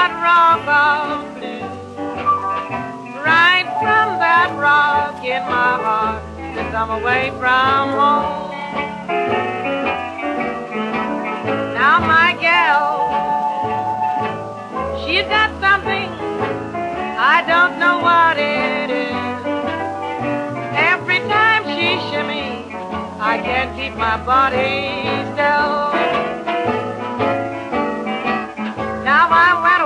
hard rock of blue. Right from that rock in my heart, since I'm away from home. Now my gal, she's got something, I don't know what it is. Every time she shimmies, I can't keep my body still. Now I went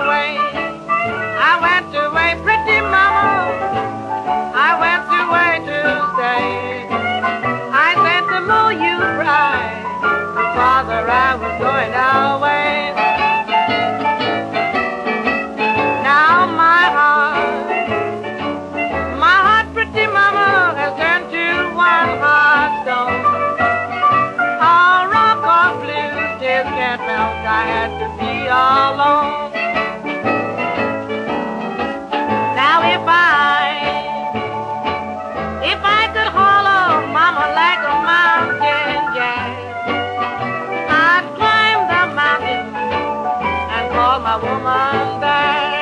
away, pretty mama, I went away to stay. I said the more you cry, the farther I was going away. Now my heart, pretty mama, has turned to one hard stone. All rock or blue still can't melt, I had to be alone. Now if I could hollow mama like a mountain jack, I'd climb the mountain and call my woman back.